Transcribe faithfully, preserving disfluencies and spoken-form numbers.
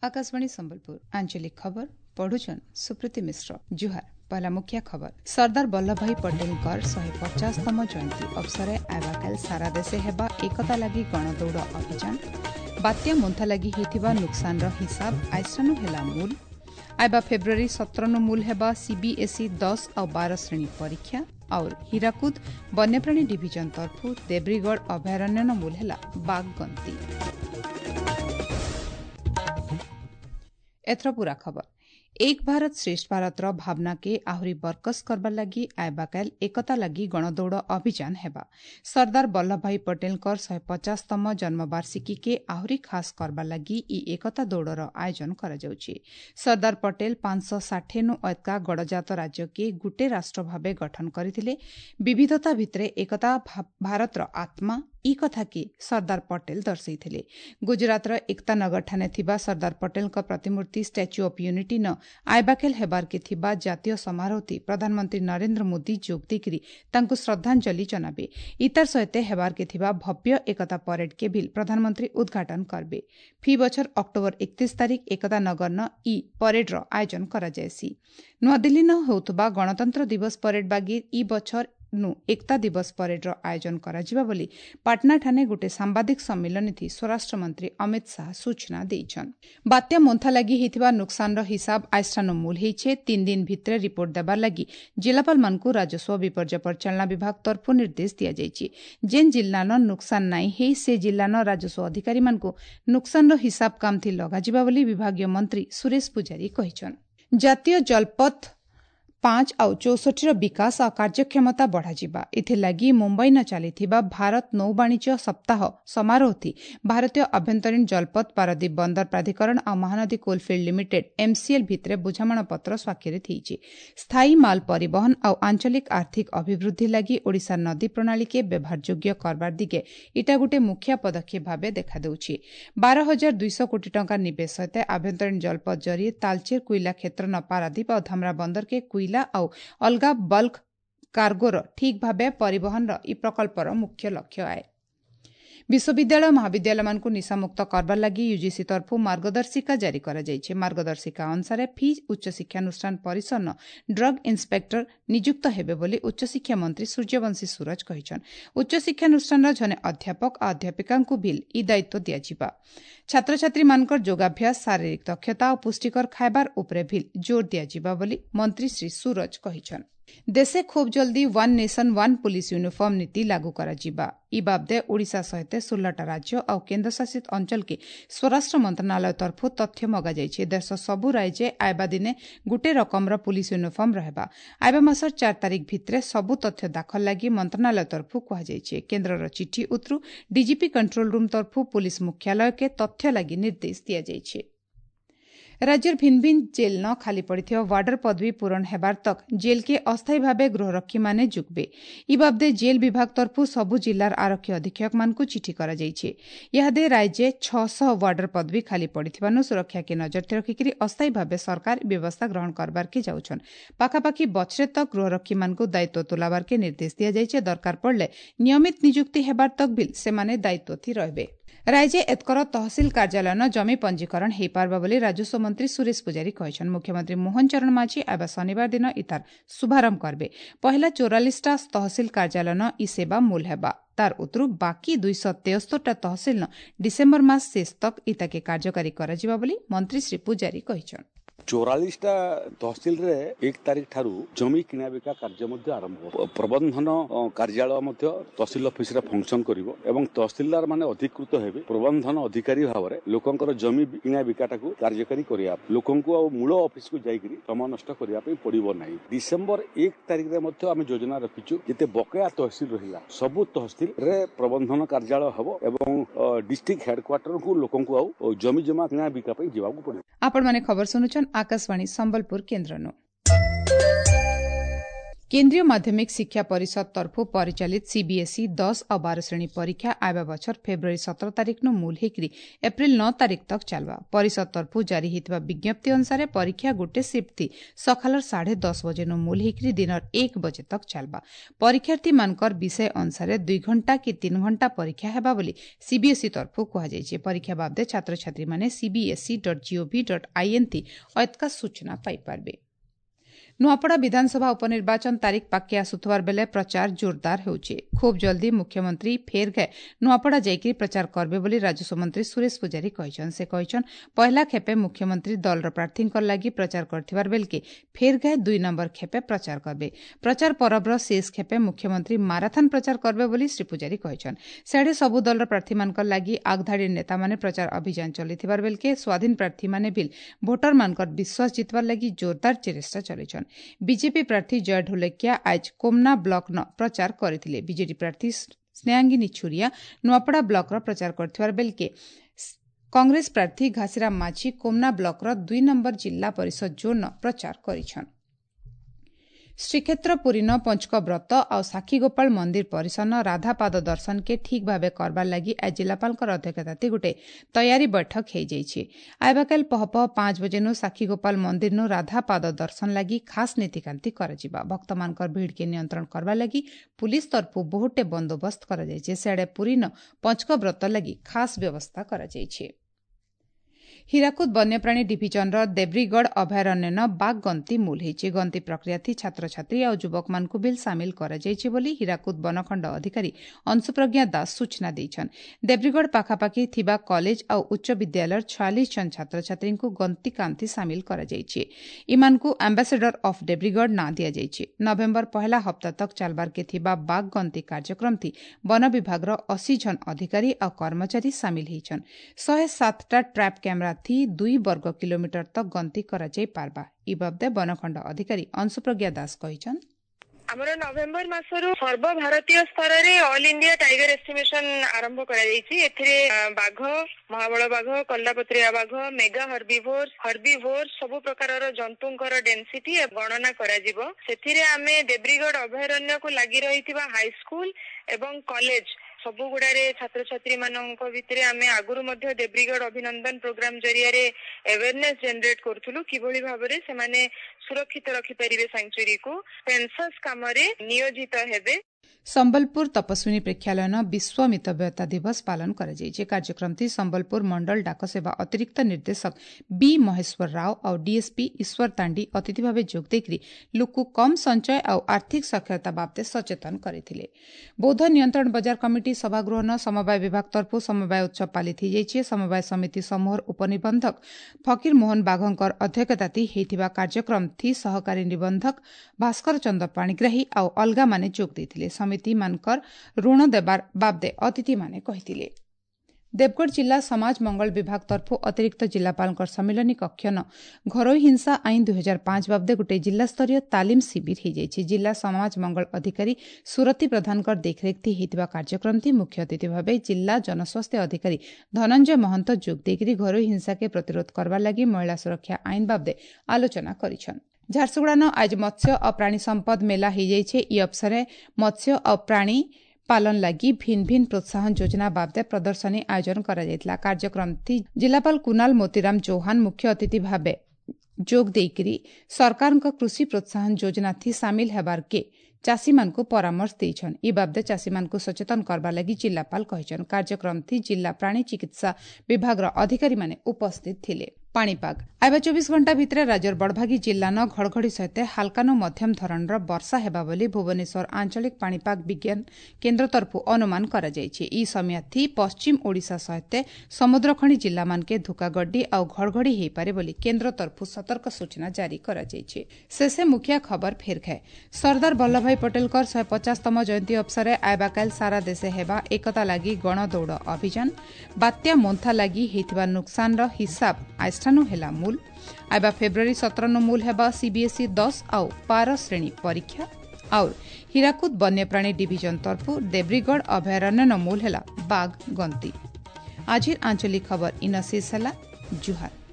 आकाशवाणी संबलपुर आंचलिक खबर पढ़ुछन सुप्रीति मिश्र। जुहार। पहला मुख्य खबर सरदार वल्लभ भाई पटेल शहे पचासतम जयंती अवसर आवाकाल सारा देशे हेबा एकता लगी गणदौड़ अभियान। बात्या मोन्था लगी होइथिबा नुकसान हिसाब आइसनु हेला मूल। आइबा फेब्रुआरी सत्रह नु मूल हेबा सीबीएसई दस और बारह श्रेणी परीक्षा। और हीराकुद वन्यप्राणी डिविजन तरफु देब्रीगढ़ अभयारण्य न मूल हेला बाघ गंती। एथर पूरा खबर एक भारत श्रेष्ठ भारत रो भावना के आहुरी बरकस करबार लगी आइबाकाल एकता लगी गणदौड़ अभियान हेबा। सरदार वल्लभ भाई पटेल शहे पचासतम जन्मवार्षिकी के आहुरी खास करबार लगी ई एकता दौड़र आयोजन करा जाउछि। सरदार पटेल पांच सौ षाठी नु अदका गणजात राज्य के गुटे राष्ट्र भावे गठन करथिले। विविधता भितरे एकता भारत रो आत्मा ई कथा के सरदार पटेल दर्शैथिले। गुजरात रो एकता नगर ठाने थिबा सरदार पटेल का प्रतिमूर्ति स्टैच्यू ऑफ यूनिटी न आइबाकेल हेबार के थिबा जातीय समारोह प्रधानमंत्री नरेंद्र मोदी जोग देकरी तांकु श्रद्धांजलि जनाबे। इतार सहित हेबार के थिबा भव्य एकता परेड के भी प्रधानमंत्री उद्घाटन करबे। फी बछर अक्टोबर इकतीस तारीख एकता नगर न ई परेड रो आयोजन करा जायसी। नुआदिल्ली न होउतबा गणतंत्र दिवस परेड बागी ई बछर नु एकता दिवस परेड रो आयोजन करा जिबा बोली पाटना ठाने गुटे सांबादिक सम्मेलन थी स्वराष्ट्र मंत्री अमित शाह सूचना देइछन। बात्या मोन्था लगी हिथिबा नुकसान रो हिसाब आइस्टानो मूल हेइछे। तीन दिन भितरे रिपोर्ट देबार लगी जिलापाल मानकु राजस्व विपर्य परिचालना विभाग तरफु निर्देश दिया जाइछि। जेन जिल्ला न नुकसान नाइ हेइ से जिल्ला न राजस्व अधिकारी मानकु नुकसान रो हिसाब काम थी लगा जिबा बोली विभागीय मंत्री सुरेश पुजारी कहिछन। जातीय जलपथ पांच आउ चौसठी विकास और कार्यक्षमता बढ़ाजिबा इथिलागी मुंबई न चलीथिबा भारत नौ वाणिज्य सप्ताह समारोह थी भारतीय आभ्यंतरीण जलपथ पारादीप बंदर प्राधिकरण और महानदी कोलफील्ड लिमिटेड एमसीएल भितरे बुझामण पत्र स्वाक्षरित होइछि। स्थायी माल परिवहन और आंचलिक आर्थिक अभिवृद्धि लगी ओडिशा नदी प्रणाली के व्यवहार योग्य करबार दिगे इटा गुटे मुख्य पदक्षेप भावे देखा देउछि। बारह हजार दुईश कोटी टंका निवेश सहित आभ्यंतरीण जलपथ जरिए तालचेर कोईला क्षेत्र न पारादीप और धामरा बंदर के कोईला और अलगा बल्क कार्गोर ठीक भावे परिवहन ई प्रकल्पर मुख्य लक्ष्य आए। विश्वविद्यालय महाविद्यालय मानकु निशामुक्त करबार लगी यूजीसी तरफु मार्गदर्शिका जारी करा जाइछे। मार्गदर्शिका अनुसार फी उच्च शिक्षानुष्ठान परिसर न ड्रग इंस्पेक्टर नियुक्त हेबे बोली उच्च शिक्षा मंत्री सूर्यवंशी सूरज कहिछन। उच्च शिक्षानुष्ठान जने अध्यापक और अध्यापिकांकु बिल ई दायित्व दियाजिबा। छात्र छात्री मानकर योगाभ्यास शारीरिक दक्षता और पुष्टिकर खाइबार उपरे भी जोर दियाजिबा बोली मंत्री श्री सूरज कहिछन। देशे खूब जल्दी one nation one police uniform नीति लागू करा जिबा। ई बाबदे ओडिशा सहित सोलहटा राज्य और केन्द्रशासित अंचल के स्वराष्ट्र मंत्रणालय तरफु तथ्य मगा जाइछे। देश सबु राज्य आइबा दिने गुटे रकम पुलिस यूनिफॉर्म रहबा। आइबा मासर चार तारीख भितरे सबु तथ्य दाखल लगी मंत्रणालय तरफु कहा जाइछे। केन्द्रर चिठी उत्रु डीजीपी कंट्रोल रूम तरफु पुलिस मुख्यालय के तथ्य लगी निर्देश दिया जाइछे। राज्यर भिन्न भिन्न जेल न खाली पड़िथिबा वार्डर पदवी पूरण हेबार तक जेल के अस्थायी भावे गृहरक्षी माने जुगबे। ई बाबदे जेल विभाग तरफु सबु जिल्लार आरक्षी अधीक्षक मानकु चिठी करा जाइछे। यादे राज्य छह सौ वार्डर पदवी खाली पड़िथिबानु सुरक्षा के नजर रखिकरी अस्थायी भावे सरकार व्यवस्था ग्रहण करबार के जाउछन। पाखापाखी बछरे तक गृहरक्षी मानकु दायित्व तुलाबार के निर्देश दिया जाइछे। दरकार पड़ले नियमित नियुक्ति हेबार तक भी सेमाने दायित्व थी रहबे। राज्य एतकर तहसिल कार्यालय न जमी पंजीकरण हो पारबा बोली राजस्व मंत्री सुरेश पुजारी कहिछन। मुख्यमंत्री मोहन चरण माझी आबा शनिवार दिन इतार शुभारंभ करबे। पहला चौरालीसटा तहसिल कार्यालय न ई सेवा मूल हेबा। तार उतरु बाकी दुईश तेस्तरटा तहसिल न डिसेम्बर मास शेष तक इताके कार्यकारी करा जिबा बोली मंत्री श्री पुजारी कहिछन। चौरालीसटा तहसिल रे एक तारीख ठारू जमी किना बिका कार्य मध्य आरंभ हो। प्रबंधन कार्यालय मध्य तहसिल ऑफिस रे फंक्शन करिवो एवं तहसिलदार माने अधिकृत हेबे प्रबंधन अधिकारी भावरे लोकंकर जमी किना बिकाटाकू कार्यकारी करिया लोकंकु आ मूल ऑफिस को जाईकरी समय नष्ट करिया पे पड़िबो नाही। डिसेंबर एक तारीख रे मध्य आमे योजना रखिछु जेते बकेया तहसिल रहिला सबु तहसिल रे प्रबंधन कार्यालय हबो एवं डिस्ट्रिक्ट हेडक्वार्टर को लोकंकु आ जमी जमा किना बिका पे जिवाकू पड़े। आपण माने खबर सुनुछन आकाशवाणी संबलपुर केन्द्रनु। केन्द्रीय माध्यमिक शिक्षा परिषद तरफु परिचालित सीबीएसई दस और बारह श्रेणी परीक्षा आयबा बछर फेब्रुआरी सत्रह तारिख नु मूल हेकरी एप्रिल नौ तारिख तक चलवा। परिषद तरफु जारी हितवा विज्ञप्ति अनुसार परीक्षा गोटे शिफ्ट थी सकालर साढ़े दस बजे नु मूल हेकरी दिनर एक बजे तक चलवा। परीक्षार्थी मानकर विषय अनुसार दुई घंटा कि तीन घंटा परीक्षा हेबा बोली सीबीएसई तरफु कहा जायछि। परीक्षा बाबदे छात्र छात्री माने CBSE dot gov dot in थी अतका सूचना पाई पारबे। नुआपड़ा विधानसभा उपनिर्वाचन तारीख पाके आसुथवार बेले प्रचार जोरदार होउछि। खूब जल्दी मुख्यमंत्री फेर गए नुआपड़ा जाइकरी प्रचार करबे बोली राजस्व मंत्री सुरेश पुजारी कहिछन। से कहिछन पहला खेपे मुख्यमंत्री दलर प्रार्थींकर लागि प्रचार करथिबार बेलके फेर गए दुई नंबर खेपे प्रचार करबे। प्रचार परबर शेष खेपे मुख्यमंत्री माराथन प्रचार करबे बोली श्री पुजारी कहिछन। सेडे सबु दलर प्रार्थी मानकर लागि आगधाड़ी नेता माने प्रचार अभियान चलिथिबार बेलके स्वाधीन प्रार्थी माने बिल भोटर मानकर विश्वास जितबार लागि जोरदार चेष्टा चलिछन। बीजेपी प्रार्थी जय ढोलकिया आज कोमना ब्लॉक न प्रचार करथिले। बीजेडी प्रार्थी स्नेहांगिनी छुरिया नुआपड़ा ब्लॉक र प्रचार करथिबार बेलके कांग्रेस प्रार्थी घासीराम माझी कोमना ब्लॉक र दुई नंबर जिला परिषद जोन न प्रचार करिछन। श्रीक्षेत्र पुरी न पंचक व्रत और साक्षीगोपाल मंदिर परिसर न राधापाद दर्शन के ठीक भावे करबार लागि आज जिलापाल अध्यक्षता गोटे तैयारी बैठक हो जाइछि। आइबाकाल पहपह पांच बजे नु साक्षीगोपाल मंदिर नु राधापाद दर्शन लागि खास नीतिकांति कराजिबा। भक्त मानकर भीड़ के नियंत्रण करबा लागि पुलिस तरफु बहुटे बंदोबस्त करा जाइछि। सेडे पुरी न पंचक व्रत लागि खास व्यवस्था करा जाइछि। हीराकुद वन्यप्राणी डिभिजन र देब्रीगढ़ अभयारण्य न बाघ गंती मूल होइछि। गंती प्रक्रिया थी छात्र छात्री और युवक मान को बिल सामिल करा जाइछि बोली हीराकुद वनखंड अधिकारी अंशुप्रज्ञा दास सूचना दैछन। देब्रीगढ़ पाखापाखि थिबा कॉलेज और उच्च विद्यालय छियालीस जन छात्र छात्री को गंती कांति सामिल करा जाइछि। इमान को एम्बेसडर ऑफ देब्रीगढ़ ना दिया जाइछि। नवेम्बर पहला हप्ता तक चलबार के थिबा बाघ गंती कार्यक्रम थी वन विभाग र अस्सी जन अधिकारी और कर्मचारी सामिल होइछन। सौ सात टा ट्रैप कैमरा थी दुई वर्ग किलोमीटर तक गंती करा जाई पारबा। इ बाबदे वनखंड अधिकारी अंशुप्रज्ञा दास कहिछन। ଆମର ନଭେମ୍ବର ମାସରୁ ସର୍ବଭାରତୀୟ ସ୍ତରରେ ଅଲ୍ ଇଣ୍ଡିଆ ଟାଇଗର ଏଷ୍ଟିମେସନ ଆରମ୍ଭ କରାଯାଇଛି। ଏଥିରେ ବାଘ, ମହାବଳ ବାଘ, କଲ୍ଲାପତ୍ରିଆ ବାଘ, ମେଗା ହର୍ବିଭୋର୍ସ, ହର୍ବିଭୋର୍ସ ସବୁ ପ୍ରକାରର ଜନ୍ତୁଙ୍କର ଡେନ୍ସିଟି ଗଣନା କରାଯିବ। ସେଥିରେ ଆମେ ଦେବ୍ରୀଗଡ଼ ଅଭୟାରଣ୍ୟକୁ ଲାଗି ରହିଥିବା ହାଇସ୍କୁଲ ଏବଂ କଲେଜ ସବୁ ଗୁଡାରେ ଛାତ୍ରଛାତ୍ରୀ ମାନଙ୍କ ଭିତରେ ଆମେ ଆଗରୁ ମଧ୍ୟ ଦେବ୍ରୀଗଡ଼ ଅଭିନନ୍ଦନ ପ୍ରୋଗ୍ରାମ ଜରିଆରେ ଆୱେରନେସ୍ ଜେନେରେଟ୍ କରୁଥିଲୁ କିଭଳି ଭାବରେ ସେମାନେ ସୁରକ୍ଷିତ ରଖିପାରିବେ ସାଙ୍କ୍ଚୁରୀକୁ। ସେନ୍ସସ୍ କାମରେ ନିୟୋଜିତ ହେବେ। संबलपुर तपस्विनी प्रेक्षालय विश्व मितव्ययता दिवस पालन कराଯାଇଛି। कार्यक्रम थी संबलपुर मंडल डाक सेवा अतिरिक्त निर्देशक बी महेश्वर राव और डीएसपी ईश्वर तांडी अतिथि भाव जोगदेकरी लोक कम संचय और आर्थिक साक्षरता बाबते सचेतन करथिले। बौद्ध नियंत्रण बजार कमिटी सभागृह न समवाय विभाग तरफु समवाय उत्सव पालित होइछि। समवाय समिति समूहर उपनिबंधक फकीर मोहन बाघंकर अध्यक्षताती हेतिबा कार्यक्रम थी सहकारी निबंधक भास्कर चंद्र पाणिग्राही और अलगा माने जोग देथिले। समिति मानकर ऋण देबार बाबदे अतिथि माने कहिथिले। देवगढ़ जिला समाज मंगल विभाग तरफु अतिरिक्त जिलापाल सम्मिलनी कक्ष न घरोई हिंसा आईन दुई हजार पांच बाबदे गोटे जिला स्तरीय तालीम शिविर हो जाइछि। जिला समाज मंगल अधिकारी सुरती प्रधानकर देखरेख थी हेतिबा कार्यक्रम थी मुख्य अतिथि भावे जिला जनस्वास्थ्य अधिकारी धनंजय महंत जोग देकरी घरोई हिंसा के प्रतिरोध करबा लागि महिला सुरक्षा आईन बाबदे आलोचना करिछन। झारसुगुड़ा न आज मत्स्य और प्राणी संपद मेला हो जाइछे। इ अवसर मत्स्य और प्राणी पालन लगी भिन्न भिन्न प्रोत्साहन योजना बाबदे प्रदर्शनी आयोजन करा जायतिला। कार्यक्रम थी जिलापाल कुणाल मोतीराम चौहान मुख्य अतिथि भावे जोग देकरी सरकार कृषि प्रोत्साहन योजना थी सामिल हेबार के चाषी मान को परामर्श देछन। इ बाबदे चाषी मान को सचेतन करबा लगी जिलापाल कहिछन। कार्यक्रम थी जिला प्राणी चिकित्सा विभाग रा अधिकारी माने उपस्थित थिले। पाणीपाग आइबा चौबीस घंटा भितर राज्यर बड़भागी जिल्ला न घड़घड़ी सहित हालकानु मध्यम धरणर वर्षा हेबा बोली भुवनेश्वर आंचलिक पाणीपाग विज्ञान केन्द्र तरफु अनुमान करा जायछि। इ समय थी पश्चिम ओडिशा सहित समुद्रखणी जिल्ला मानके धुकागड्डी और घड़घड़ी हेई पारे बोली केन्द्र तरफु सतर्क सूचना जारी करा जायछि। शेषे मुखिया खबर फेर खाए। सरदार वल्लभभाई पटेलकर शहे पचासतम जयंती अवसर आइबा काल सारा देशे हेबा एकता लागि गण दौड़ अभियान। बात्या मोन्था लागि हेतिबा नुकसान र हिसाब आइष्ठानु हेला मूल। आइबा फेब्रुआरी सत्रह नु मूल हेबा सीबीएसई दस और बारह श्रेणी परीक्षा। और हीराकुद वन्यप्राणी डिभिजन तरफु देब्रीगढ़ अभयारण्य न मूल हेला बाघ गंती। आजिर आंचलिक खबर इन शेष हेला। जुहार।